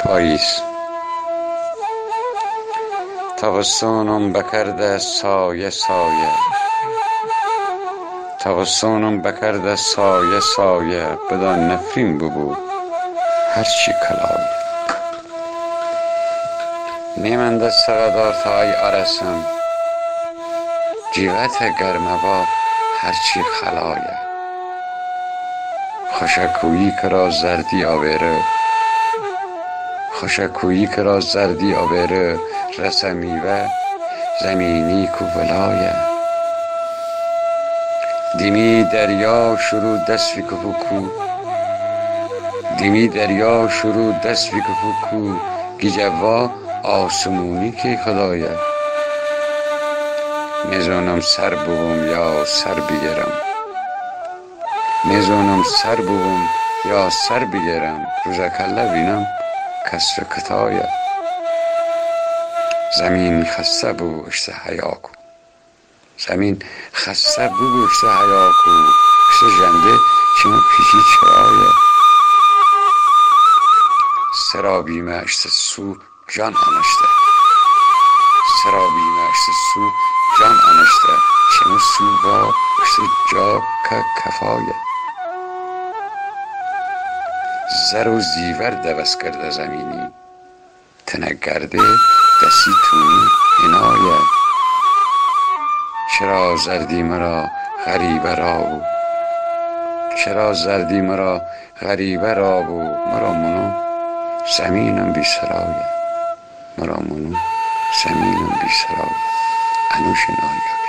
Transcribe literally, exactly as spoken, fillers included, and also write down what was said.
پاییز تابستونم بکرده سایه سایه تابستونم بکرده سایه سایه بدان نفرین ببو هرچی کلایه نیمنده سقدار تای آرسم جیوت گرمه با هرچی خلایه خوشکویی که را زردی آویره خوشکویی که را زردی آویره رسمی و زمینی کو ولایه دیمی دریا شروع دست کو کو دیمی دریا شروع دست کو کو گیجوا آسمونی که خدایه میزونم سر بوم یا سر بگیرم میزونم سر بوم یا سر بگیرم روزا کله بینم کسر کتایه زمین خسته بو اشته حیا کو زمین خسته بو اشته حیا کو اشته جنده چما پیچی چرایه سرابیمه اشته سو جان آنشته سرابیمه اشته سو جان آنشته چما سو با اشته جا که کفایه زر و زیور دوست کرده زمینی تنگرده دستی تونی اینایه چرا زردی مرا غریبه را بو چرا زردی مرا غریبه را بو مرا منو زمینم بی سرایه مرا منو زمینم بی سرایه انوش نایه